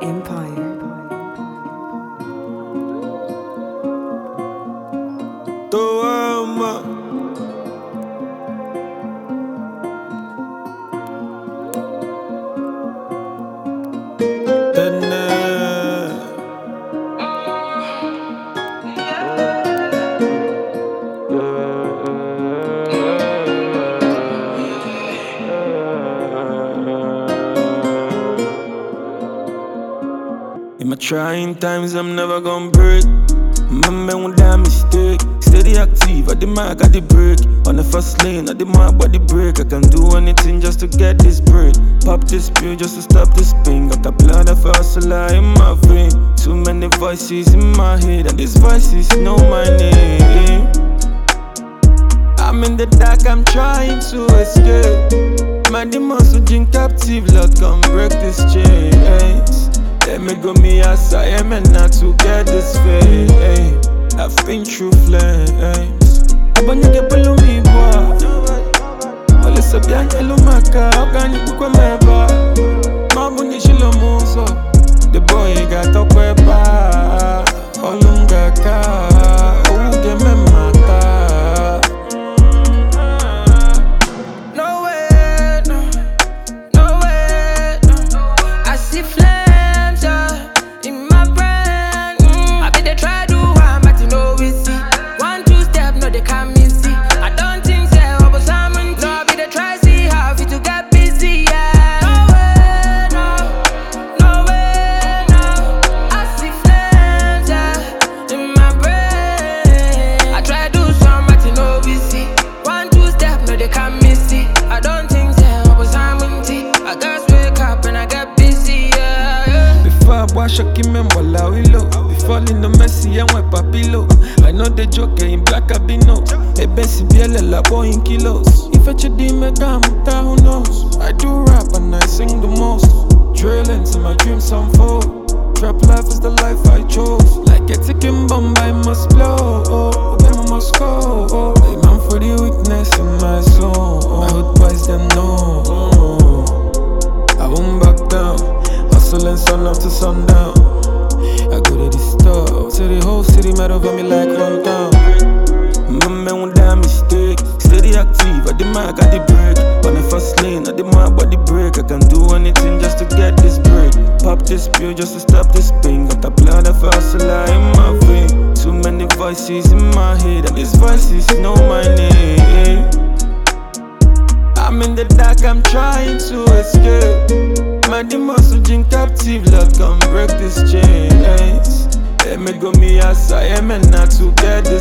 Empire. In my trying times, I'm never gonna break. My man won't die mistake. Steady active, at the mark, at the break. On the first lane, at the mark, but the break. I can do anything just to get this bread. Pop this pill just to stop this pain. Got the blood of a hustler in my vein. Too many voices in my head, and these voices know my name. I'm in the dark, I'm trying to escape. My demons in captive, Lord, come break this chains. Let me go me as I am and not to get this fame. I've been through flames. But you get below me, boy. All is a bien yellow maca. How can you cook a meba? Mabuni shilo muso. The boy got a queba. Olunga ka. Uge me mata. No way, no way, no. I see flames. Shocking me while we low. We fall in the messy and we're papillo. I know the joke in black abino. A Bessie Biela la boy in kilos. If I should me gamuta, who knows? I do rap and I sing the most. Drilling till my dreams unfold. Trap life is the life I chose. Like a ticking bomb, I must blow. Then I must go. A man for the weakness in my soul. My hood boys them know. I won't back down. Hustling sun up to sundown. I go to the store, to the whole city mad over me like one town. My man won't die mistake. Steady active, at the mark, at the break. On the first lane, at the mark, but the break. I can do anything just to get this bread. Pop this pill just to stop this pain. Got the blood of a hustler in my vein. Too many voices in my head, and these voices know my name. I'm in the dark, I'm trying to escape. My demons in captive, Lord, come break this chains. Let me go me as I am and not to get this